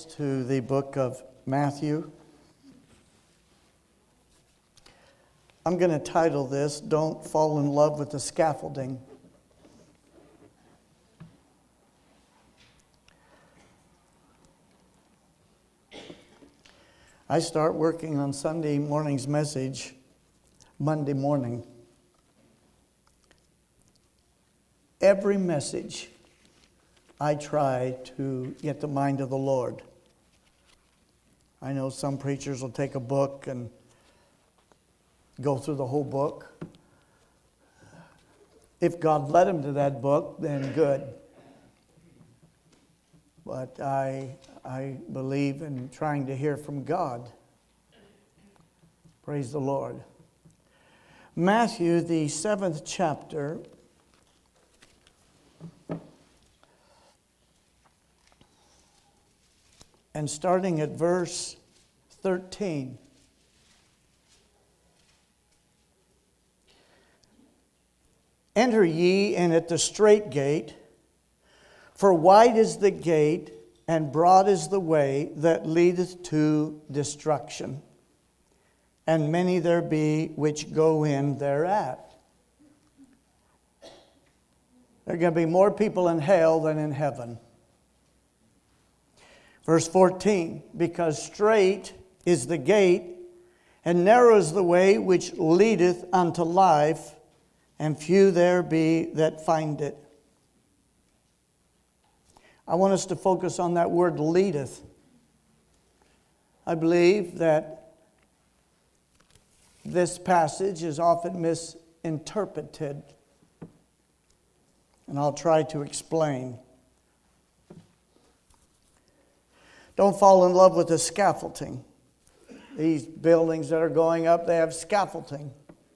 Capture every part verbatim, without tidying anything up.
to the book of Matthew. I'm going to title this, Don't Fall in Love with the Scaffolding. I start working on Sunday morning's message Monday morning. Every message I try to get the mind of the Lord. I know some preachers will take a book and go through the whole book. If God led them to that book, then good. But I, I believe in trying to hear from God. Praise the Lord. Matthew, the seventh chapter. And starting at verse thirteen. Enter ye in at the strait gate, for wide is the gate, and broad is the way that leadeth to destruction, and many there be which go in thereat. There are going to be more people in hell than in heaven. Verse fourteen, because strait is the gate, and narrow is the way which leadeth unto life, and few there be that find it. I want us to focus on that word leadeth. I believe that this passage is often misinterpreted, and I'll try to explain. Don't fall in love with the scaffolding. These buildings that are going up, they have scaffolding.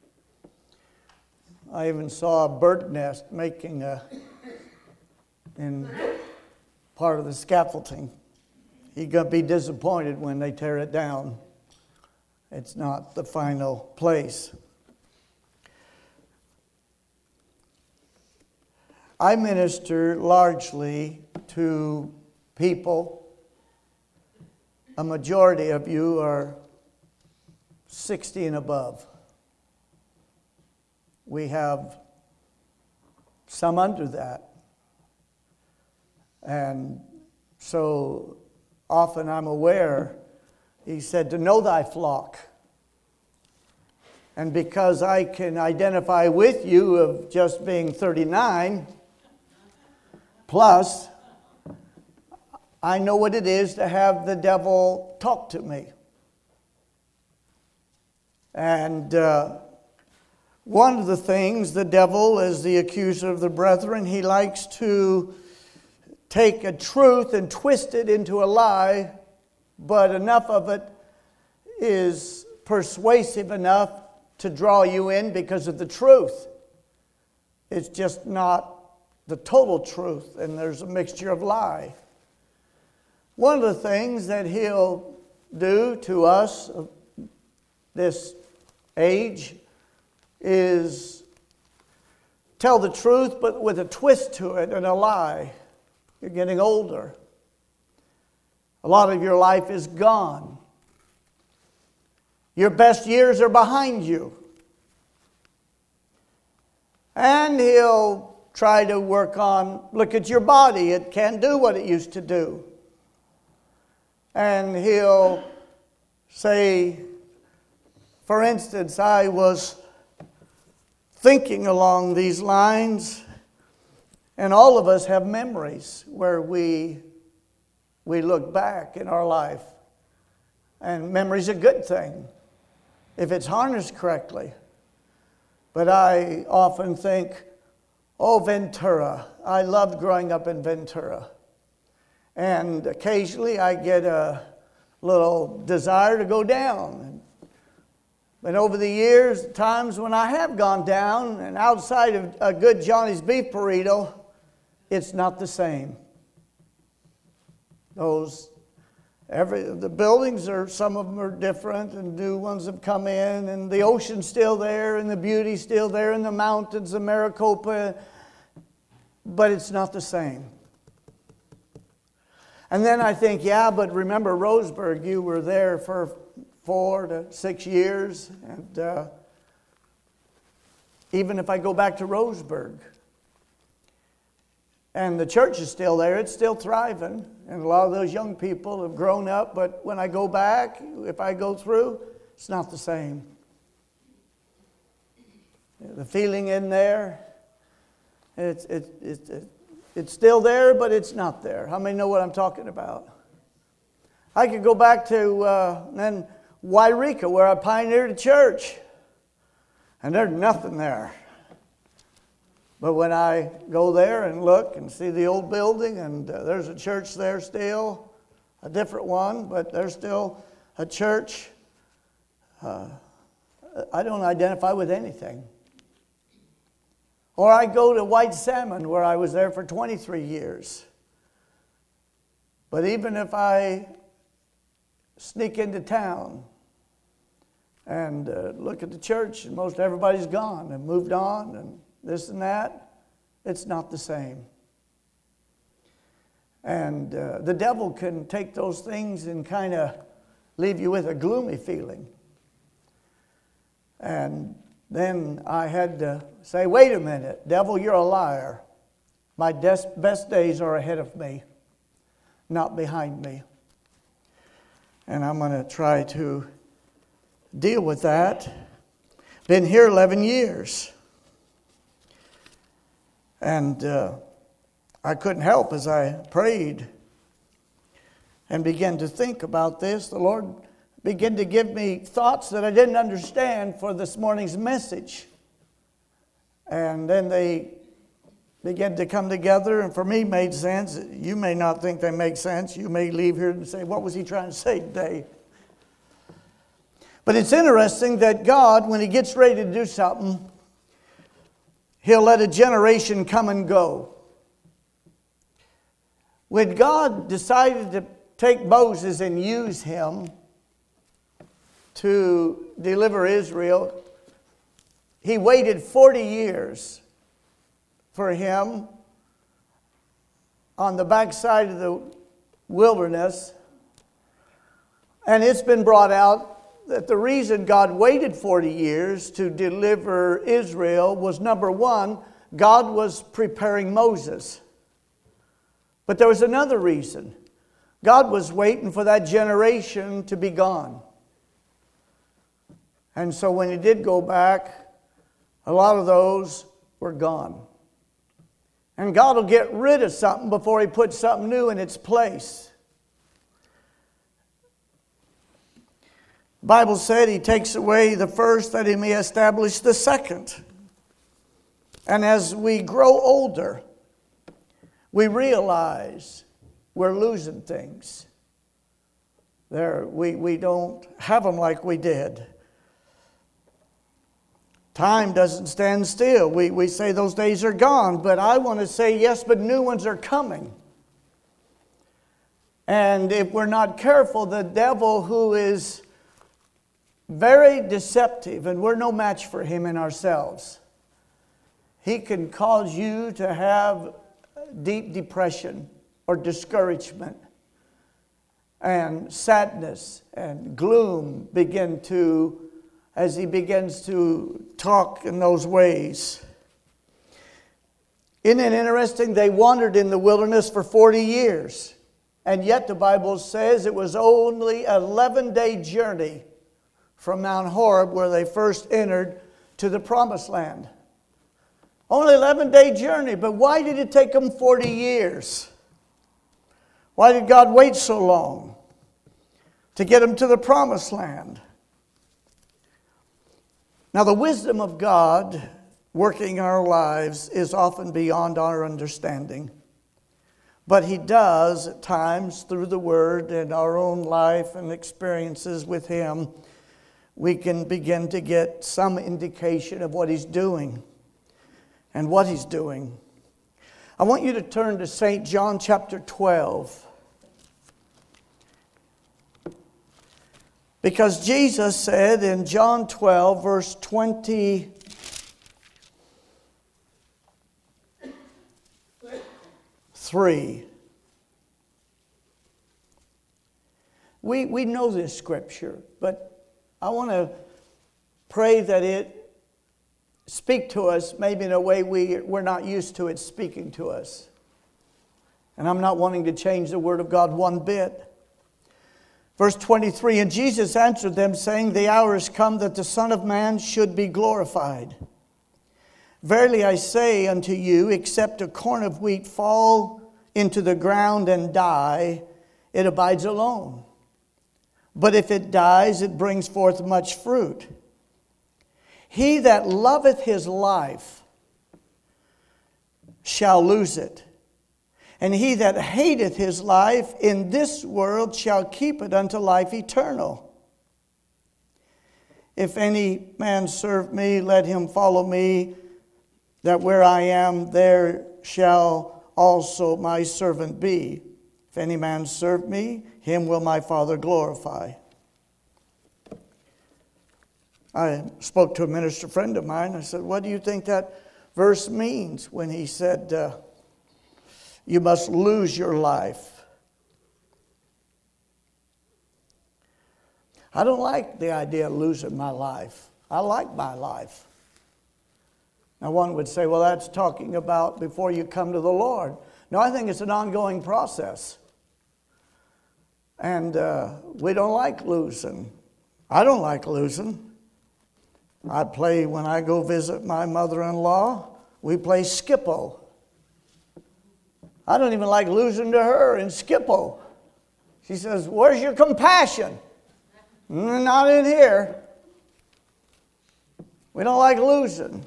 I even saw a bird nest making a in part of the scaffolding. You're going to be disappointed when they tear it down. It's not the final place. I minister largely to people. A majority of you are sixty and above. We have some under that. And so often I'm aware, he said, to know thy flock. And because I can identify with you of just being thirty-nine, plus, I know what it is to have the devil talk to me. And uh, one of the things, the devil is the accuser of the brethren. He likes to take a truth and twist it into a lie, but enough of it is persuasive enough to draw you in because of the truth. It's just not the total truth, and there's a mixture of lie. One of the things that he'll do to us of this age is tell the truth, but with a twist to it and a lie. You're getting older. A lot of your life is gone. Your best years are behind you. And he'll try to work on, look at your body. It can't do what it used to do. And he'll say, for instance, I was thinking along these lines, and all of us have memories where we we look back in our life. And memory's a good thing if it's harnessed correctly. But I often think, oh, Ventura. I loved growing up in Ventura. And occasionally I get a little desire to go down. But over the years, times when I have gone down, and outside of a good Johnny's beef burrito, it's not the same. Those, every the buildings are, some of them are different, and new ones have come in, and the ocean's still there, and the beauty's still there, and the mountains of Maricopa, but it's not the same. And then I think, yeah, but remember Roseburg, you were there for four to six years. And uh, even if I go back to Roseburg, and the church is still there, it's still thriving. And a lot of those young people have grown up. But when I go back, if I go through, it's not the same. The feeling in there, it's, it, it, it, it's still there, but it's not there. How many know what I'm talking about? I could go back to uh, then Wairika, where I pioneered a church, and there's nothing there. But when I go there and look and see the old building, and uh, there's a church there still, a different one, but there's still a church. Uh, I don't identify with anything. Or I go to White Salmon, where I was there for twenty-three years. But even if I sneak into town and uh, look at the church, and most everybody's gone and moved on and this and that, it's not the same. And uh, the devil can take those things and kind of leave you with a gloomy feeling. And then I had to say, wait a minute, devil, you're a liar. My des- best days are ahead of me, not behind me. And I'm going to try to deal with that. Been here eleven years. And uh, I couldn't help as I prayed and began to think about this. The Lord began to give me thoughts that I didn't understand for this morning's message. And then they began to come together, and for me made sense. You may not think they make sense. You may leave here and say, what was he trying to say today? But it's interesting that God, when he gets ready to do something, he'll let a generation come and go. When God decided to take Moses and use him to deliver Israel, he waited forty years for him on the backside of the wilderness. And it's been brought out that the reason God waited forty years to deliver Israel was, number one, God was preparing Moses. But there was another reason. God was waiting for that generation to be gone. And so when he did go back, a lot of those were gone. And God will get rid of something before he puts something new in its place. The Bible said he takes away the first that he may establish the second. And as we grow older, we realize we're losing things. There, we, we don't have them like we did. Time doesn't stand still. We, we say those days are gone, but I want to say yes, but new ones are coming. And if we're not careful, the devil, who is very deceptive, and we're no match for him in ourselves, he can cause you to have deep depression or discouragement, and sadness and gloom begin to, as he begins to talk in those ways. Isn't it interesting? They wandered in the wilderness for forty years. And yet the Bible says it was only an eleven-day journey from Mount Horeb, where they first entered, to the Promised Land. Only eleven-day journey, but why did it take them forty years? Why did God wait so long to get them to the Promised Land? Now, the wisdom of God working our lives is often beyond our understanding. But he does at times, through the Word and our own life and experiences with him, we can begin to get some indication of what he's doing and what he's doing. I want you to turn to Saint John chapter twelve. Because Jesus said in John twelve, verse twenty-three, We, we know this scripture, but I want to pray that it speak to us maybe in a way we, we're not used to it speaking to us. And I'm not wanting to change the word of God one bit. Verse twenty-three, and Jesus answered them, saying, the hour is come that the Son of Man should be glorified. Verily I say unto you, except a corn of wheat fall into the ground and die, it abides alone. But if it dies, it brings forth much fruit. He that loveth his life shall lose it. And he that hateth his life in this world shall keep it unto life eternal. If any man serve me, let him follow me, that where I am, there shall also my servant be. If any man serve me, him will my Father glorify. I spoke to a minister friend of mine. I said, what do you think that verse means when he said, uh, you must lose your life? I don't like the idea of losing my life. I like my life. Now one would say, well, that's talking about before you come to the Lord. No, I think it's an ongoing process. And uh, we don't like losing. I don't like losing. I play, when I go visit my mother-in-law, we play Skippo. I don't even like losing to her in Skippo. She says, where's your compassion? Not in here. We don't like losing.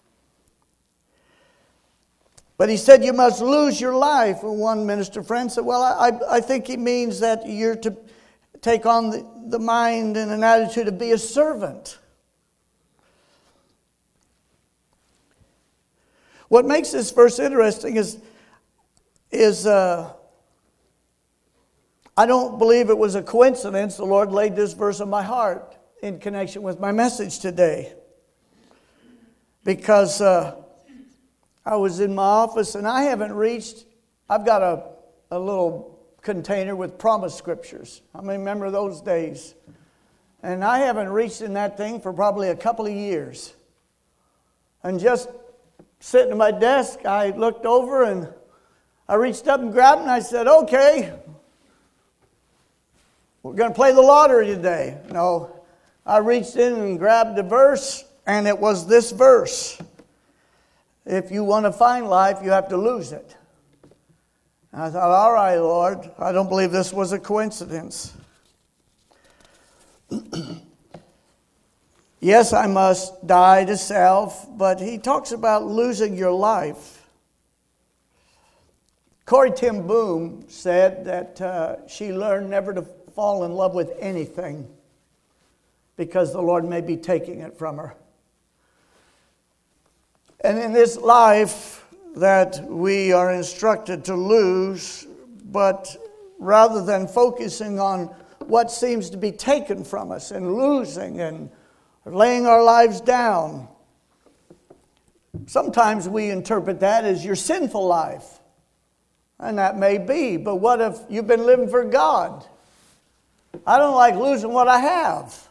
But he said you must lose your life. And one minister friend said, well, I, I think he means that you're to take on the, the mind and an attitude to be a servant. What makes this verse interesting is, is uh, I don't believe it was a coincidence the Lord laid this verse on my heart in connection with my message today. Because uh, I was in my office and I haven't reached, I've got a, a little container with promise scriptures. I mean, remember those days? And I haven't reached in that thing for probably a couple of years. And just sitting at my desk, I looked over and I reached up and grabbed it and I said, okay, we're going to play the lottery today. No, I reached in and grabbed the verse, and it was this verse. If you want to find life, you have to lose it. And I thought, all right, Lord, I don't believe this was a coincidence. Yes, I must die to self, but he talks about losing your life. Corrie ten Boom said that uh, she learned never to fall in love with anything because the Lord may be taking it from her. And in this life that we are instructed to lose, but rather than focusing on what seems to be taken from us and losing and laying our lives down, sometimes we interpret that as your sinful life. And that may be, but what if you've been living for God? I don't like losing what I have.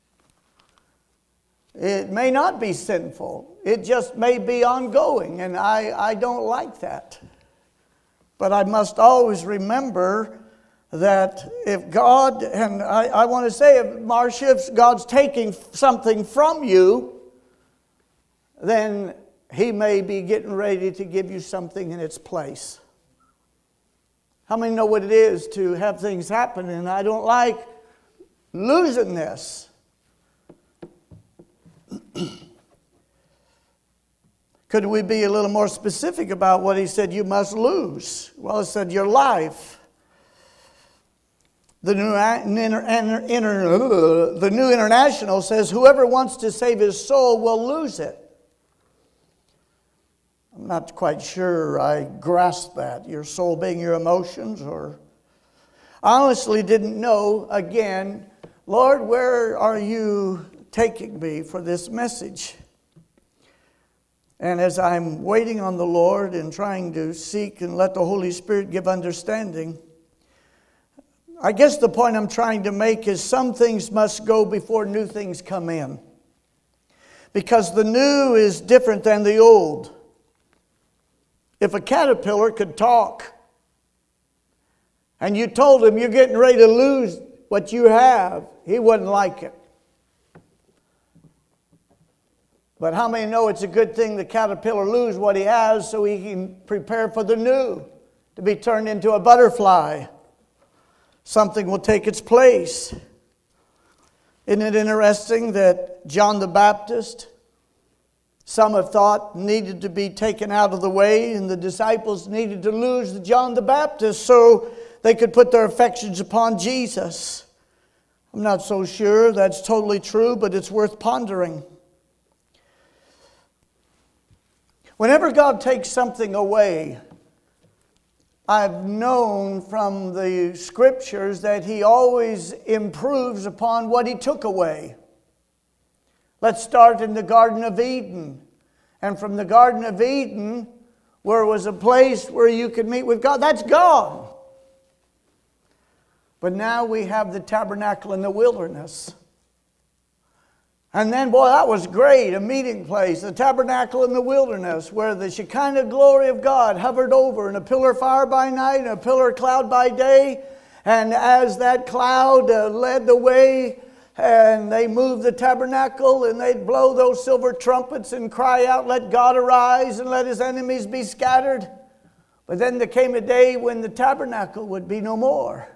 It may not be sinful. It just may be ongoing, and I, I don't like that. But I must always remember that if God, and I, I want to say, if Marcia, if God's taking something from you, then He may be getting ready to give you something in its place. How many know what it is to have things happen, and I don't like losing this? Could we be a little more specific about what he said you must lose? Well, it said your life. The New, inter, inter, the New International says whoever wants to save his soul will lose it. I'm not quite sure I grasp that. Your soul being your emotions, or I honestly didn't know, again, Lord, where are you taking me for this message? And as I'm waiting on the Lord and trying to seek and let the Holy Spirit give understanding, I guess the point I'm trying to make is some things must go before new things come in. Because the new is different than the old. If a caterpillar could talk, and you told him you're getting ready to lose what you have, he wouldn't like it. But how many know it's a good thing the caterpillar lose what he has so he can prepare for the new, to be turned into a butterfly? Something will take its place. Isn't it interesting that John the Baptist, some have thought, needed to be taken out of the way, and the disciples needed to lose the John the Baptist so they could put their affections upon Jesus? I'm not so sure that's totally true, but it's worth pondering. Whenever God takes something away, I've known from the Scriptures that He always improves upon what He took away. Let's start in the Garden of Eden. And from the Garden of Eden, where it was a place where you could meet with God, that's gone. But now we have the tabernacle in the wilderness. And then, boy, that was great, a meeting place, the tabernacle in the wilderness, where the Shekinah glory of God hovered over, and a pillar of fire by night and a pillar of cloud by day. And as that cloud uh, led the way, and they moved the tabernacle, and they'd blow those silver trumpets and cry out, "Let God arise and let His enemies be scattered." But then there came a day when the tabernacle would be no more.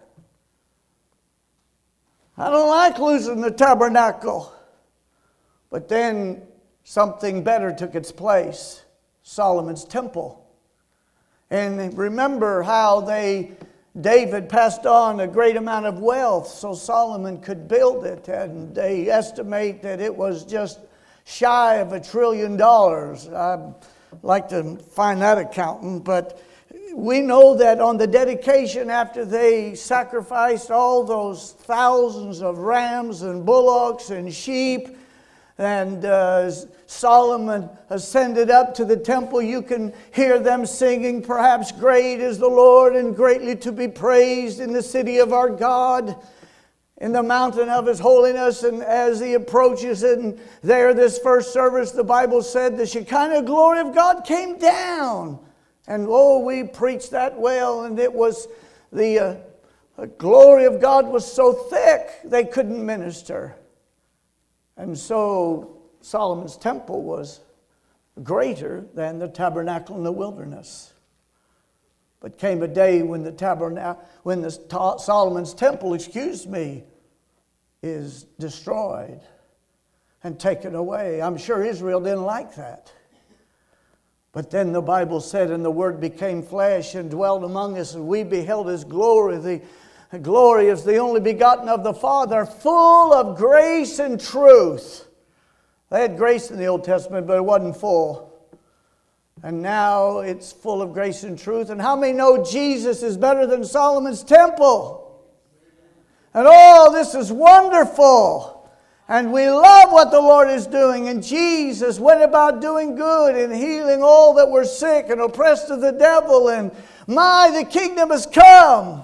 I don't like losing the tabernacle. But then something better took its place, Solomon's temple. And remember how they, David passed on a great amount of wealth so Solomon could build it. And they estimate that it was just shy of a trillion dollars. I'd like to find that accountant, but we know that on the dedication, after they sacrificed all those thousands of rams and bullocks and sheep, and uh, Solomon ascended up to the temple, you can hear them singing, "Perhaps great is the Lord and greatly to be praised in the city of our God, in the mountain of His holiness." And as he approaches it, and there this first service, the Bible said, the Shekinah glory of God came down. And oh, we preached that well, and it was the, uh, the glory of God was so thick they couldn't minister. And so Solomon's temple was greater than the tabernacle in the wilderness. But came a day when the tabernacle, when the Solomon's temple, excuse me, is destroyed and taken away. I'm sure Israel didn't like that. But then the Bible said, "And the Word became flesh and dwelt among us, and we beheld His glory, the The glory is the only begotten of the Father, full of grace and truth." They had grace in the Old Testament, but it wasn't full. And now it's full of grace and truth. And how many know Jesus is better than Solomon's temple? And oh, this is wonderful. And we love what the Lord is doing. And Jesus went about doing good and healing all that were sick and oppressed of the devil. And my, the kingdom has come.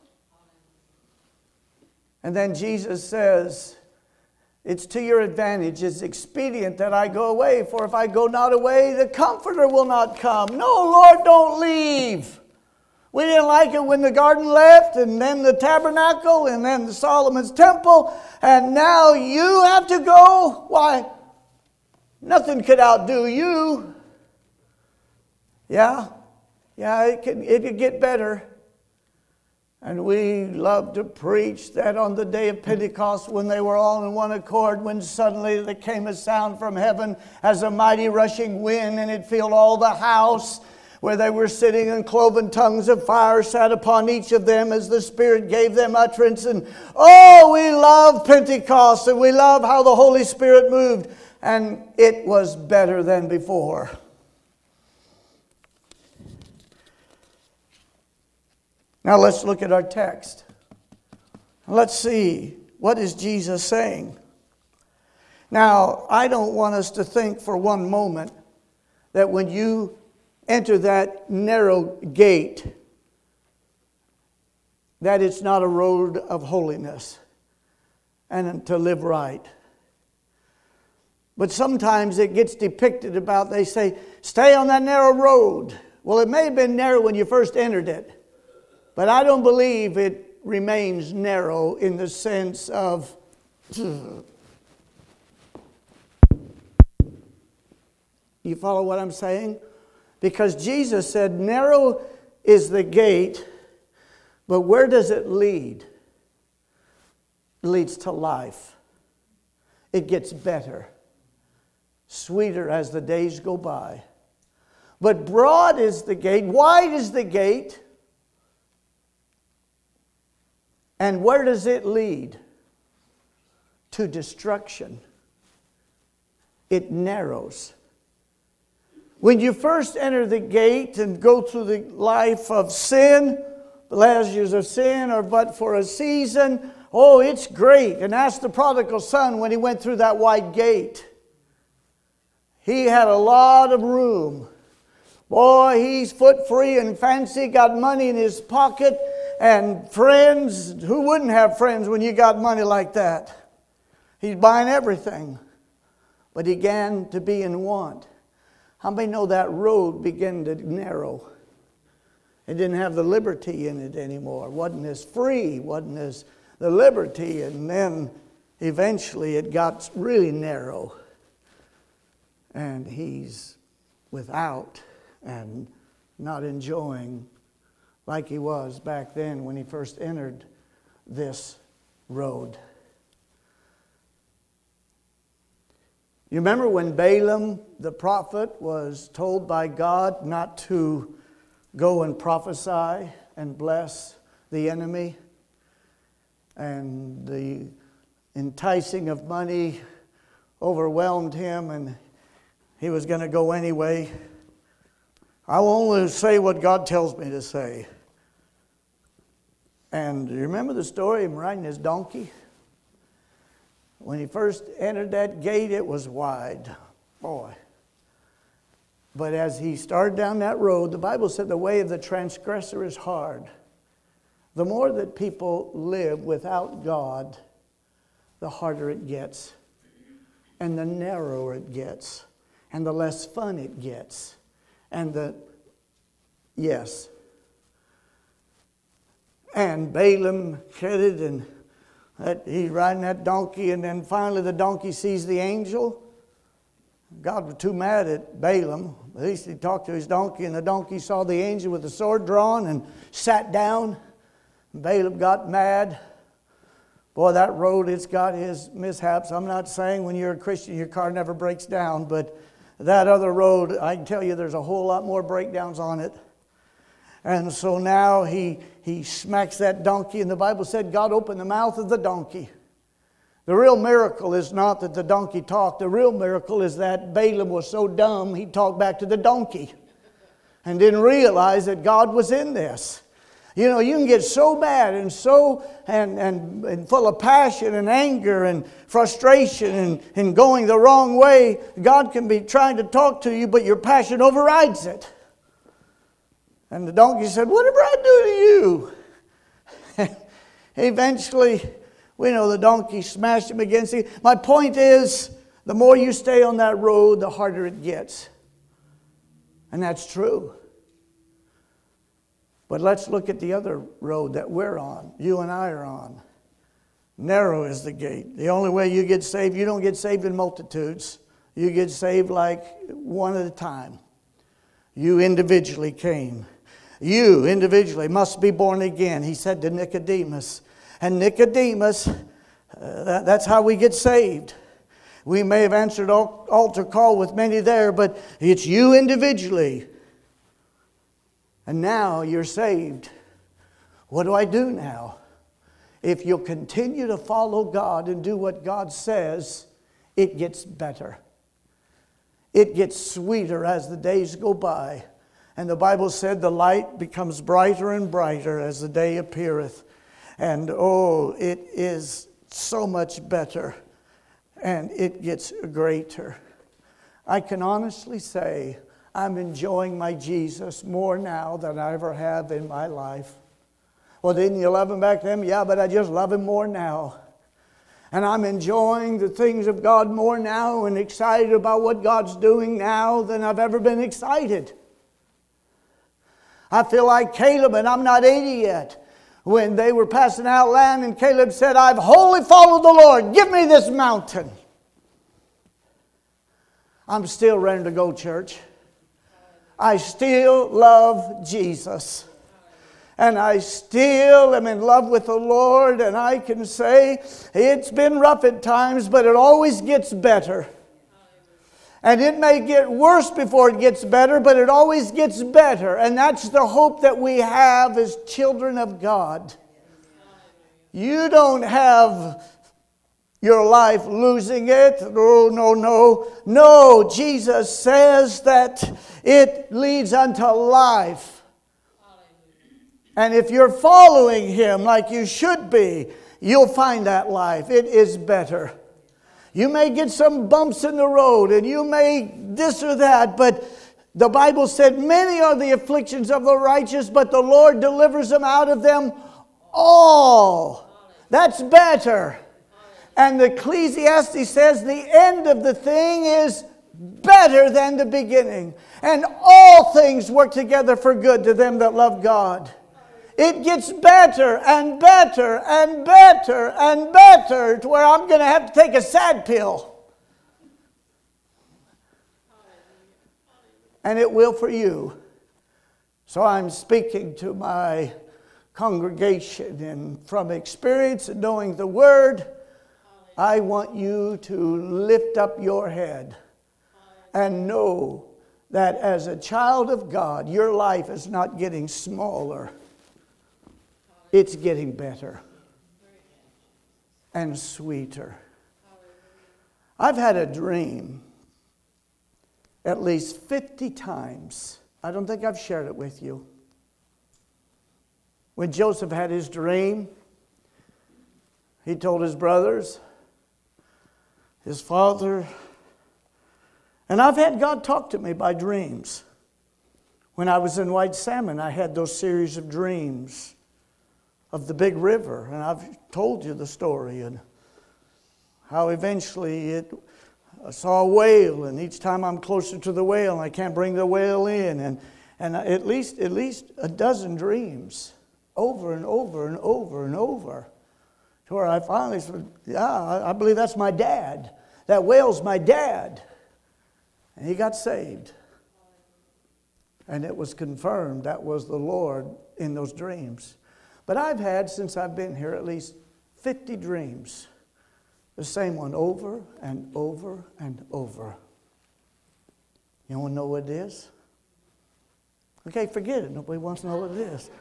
And then Jesus says, "It's to your advantage, it's expedient that I go away, for if I go not away, the Comforter will not come." No, Lord, don't leave. We didn't like it when the garden left, and then the tabernacle, and then the Solomon's temple, and now you have to go? Why, nothing could outdo you. Yeah, yeah, it could, it could get better. And we love to preach that on the day of Pentecost, when they were all in one accord, when suddenly there came a sound from heaven as a mighty rushing wind, and it filled all the house where they were sitting, and cloven tongues of fire sat upon each of them as the Spirit gave them utterance. And oh, we love Pentecost, and we love how the Holy Spirit moved, and it was better than before. Now let's look at our text. Let's see, what is Jesus saying? Now, I don't want us to think for one moment that when you enter that narrow gate that it's not a road of holiness and to live right. But sometimes it gets depicted about, they say, stay on that narrow road. Well, it may have been narrow when you first entered it, but I don't believe it remains narrow in the sense of you follow what I'm saying? Because Jesus said, narrow is the gate, but where does it lead? It leads to life. It gets better, sweeter as the days go by. But broad is the gate, wide is the gate, and where does it lead? To destruction. It narrows. When you first enter the gate and go through the life of sin, the last years of sin are but for a season. Oh, it's great. And ask the prodigal son when he went through that wide gate. He had a lot of room. Boy, he's foot free and fancy, got money in his pocket, and friends. Who wouldn't have friends when you got money like that? He's buying everything. But he began to be in want. How many know that road began to narrow? It didn't have the liberty in it anymore. It wasn't as free, wasn't as the liberty. And then eventually it got really narrow. And he's without and not enjoying like he was back then when he first entered this road. You remember when Balaam, the prophet, was told by God not to go and prophesy and bless the enemy? And the enticing of money overwhelmed him and he was going to go anyway. I will only say what God tells me to say. And you remember the story of him riding his donkey? When he first entered that gate, it was wide. Boy. But as he started down that road, the Bible said the way of the transgressor is hard. The more that people live without God, the harder it gets. And the narrower it gets. And the less fun it gets. And the, yes. And Balaam headed and That he's riding that donkey, and then finally the donkey sees the angel. God was too mad at Balaam. At least he talked to his donkey, and the donkey saw the angel with the sword drawn and sat down. Balaam got mad. Boy, that road, it's got his mishaps. I'm not saying when you're a Christian your car never breaks down, but that other road, I can tell you there's a whole lot more breakdowns on it. And so now he, he smacks that donkey, and the Bible said God opened the mouth of the donkey. The real miracle is not that the donkey talked. The real miracle is that Balaam was so dumb he talked back to the donkey and didn't realize that God was in this. You know, you can get so bad and so and, and, and full of passion and anger and frustration and, and going the wrong way. God can be trying to talk to you, but your passion overrides it. And the donkey said, "Whatever I do to you?" Eventually, we know the donkey smashed him against the... My point is, the more you stay on that road, the harder it gets. And that's true. But let's look at the other road that we're on, you and I are on. Narrow is the gate. The only way you get saved, you don't get saved in multitudes. You get saved like one at a time. You individually came. You individually must be born again, he said to Nicodemus. And Nicodemus, uh, that, that's how we get saved. We may have answered altar call with many there, but it's you individually. And now you're saved. What do I do now? If you'll continue to follow God and do what God says, it gets better. It gets sweeter as the days go by. And the Bible said the light becomes brighter and brighter as the day appeareth. And oh, it is so much better. And it gets greater. I can honestly say I'm enjoying my Jesus more now than I ever have in my life. Well, didn't you love Him back then? Yeah, but I just love Him more now. And I'm enjoying the things of God more now and excited about what God's doing now than I've ever been excited. I feel like Caleb, and I'm not eighty yet. When they were passing out land and Caleb said, I've wholly followed the Lord. Give me this mountain. I'm still ready to go, church. I still love Jesus. And I still am in love with the Lord. And I can say it's been rough at times, but it always gets better. And it may get worse before it gets better, but it always gets better. And that's the hope that we have as children of God. You don't have your life losing it. No, no, no. No, Jesus says that it leads unto life. And if you're following Him like you should be, you'll find that life. It is better. You may get some bumps in the road and you may this or that, but the Bible said many are the afflictions of the righteous, but the Lord delivers them out of them all. That's better. And the Ecclesiastes says the end of the thing is better than the beginning. And all things work together for good to them that love God. It gets better and better and better and better to where I'm going to have to take a sad pill. And it will for you. So I'm speaking to my congregation, and from experience and knowing the Word, I want you to lift up your head and know that as a child of God, your life is not getting smaller. It's getting better and sweeter. I've had a dream at least fifty times. I don't think I've shared it with you. When Joseph had his dream, he told his brothers, his father, and I've had God talk to me by dreams. When I was in White Salmon, I had those series of dreams of the big river, and I've told you the story and how eventually it I saw a whale, and each time I'm closer to the whale, I can't bring the whale in, and and at least at least a dozen dreams, over and over and over and over, to where I finally said, "Yeah, I, I believe that's my dad. That whale's my dad," and he got saved, and it was confirmed that was the Lord in those dreams. But I've had, since I've been here, at least fifty dreams. The same one over and over and over. You want to know what it is? Okay, forget it. Nobody wants to know what it is.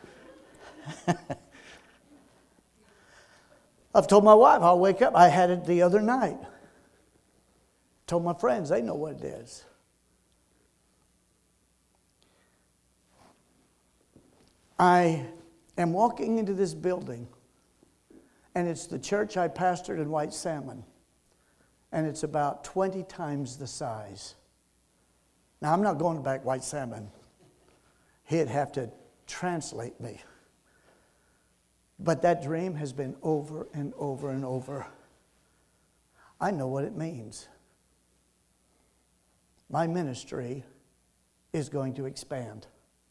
I've told my wife I'll wake up. I had it the other night. Told my friends, they know what it is. I am walking into this building, and it's the church I pastored in White Salmon, and it's about twenty times the size. Now, I'm not going back White Salmon. He'd have to translate me. But that dream has been over and over and over. I know what it means. My ministry is going to expand.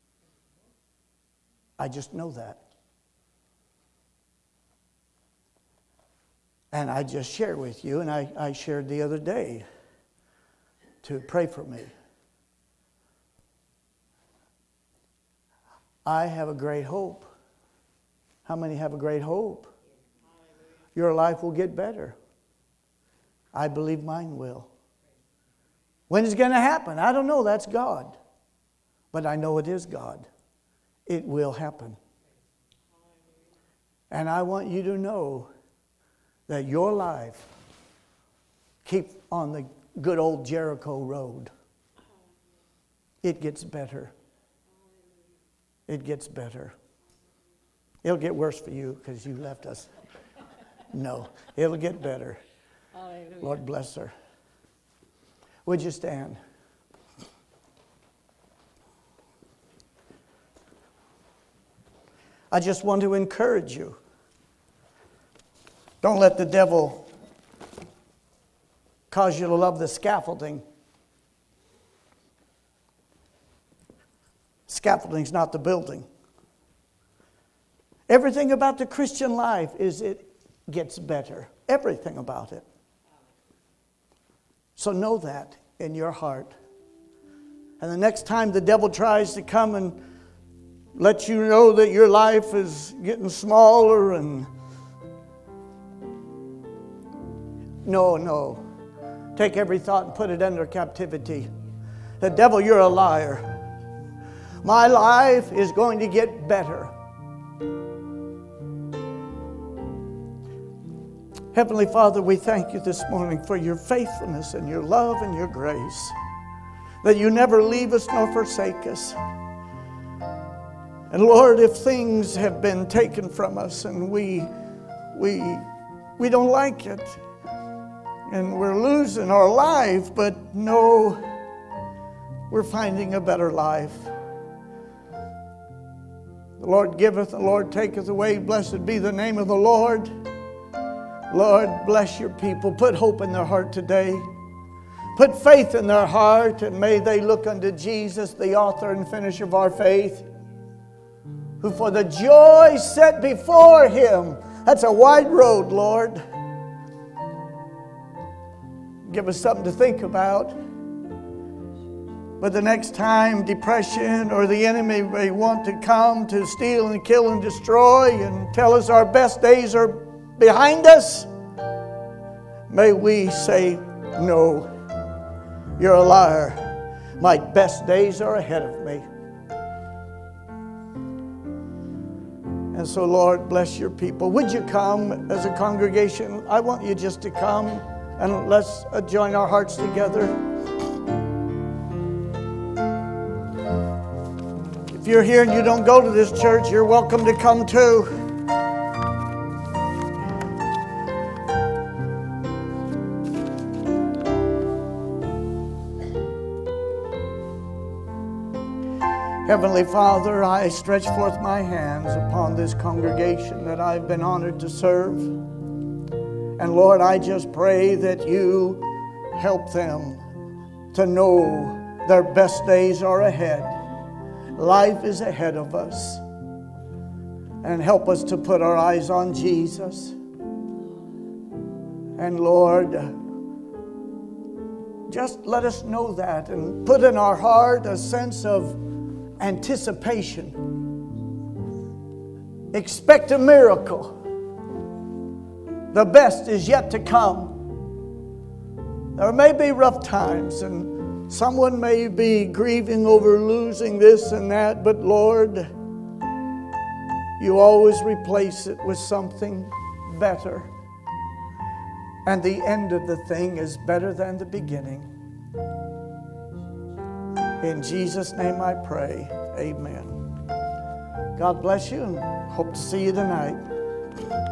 I just know that. And I just shared with you, and I, I shared the other day to pray for me. I have a great hope. How many have a great hope? Your life will get better. I believe mine will. When is it going to happen? I don't know. That's God. But I know it is God. It will happen. And I want you to know that your life, keep on the good old Jericho road. It gets better. It gets better. It'll get worse for you because you left us. No, it'll get better. Hallelujah. Lord bless her. Would you stand? I just want to encourage you. Don't let the devil cause you to love the scaffolding. Scaffolding's not the building. Everything about the Christian life is it gets better. Everything about it. So know that in your heart. And the next time the devil tries to come and let you know that your life is getting smaller and no, no. Take every thought and put it under captivity. The devil, you're a liar. My life is going to get better. Heavenly Father, we thank you this morning for your faithfulness and your love and your grace. That you never leave us nor forsake us. And Lord, if things have been taken from us and we, we, we don't like it, and we're losing our life, but no, we're finding a better life. The Lord giveth, the Lord taketh away. Blessed be the name of the Lord. Lord, bless your people. Put hope in their heart today. Put faith in their heart, and may they look unto Jesus, the author and finisher of our faith, who for the joy set before him, that's a wide road, Lord. Give us something to think about. But the next time depression or the enemy may want to come to steal and kill and destroy and tell us our best days are behind us, may we say, no, you're a liar. My best days are ahead of me. And so, Lord, bless your people. Would you come as a congregation? I want you just to come and let's join our hearts together. If you're here and you don't go to this church, you're welcome to come too. Heavenly Father, I stretch forth my hands upon this congregation that I've been honored to serve. And Lord, I just pray that you help them to know their best days are ahead. Life is ahead of us. And help us to put our eyes on Jesus. And Lord, just let us know that and put in our heart a sense of anticipation. Expect a miracle. The best is yet to come. There may be rough times and someone may be grieving over losing this and that, but Lord, you always replace it with something better. And the end of the thing is better than the beginning. In Jesus' name I pray. Amen. God bless you and hope to see you tonight.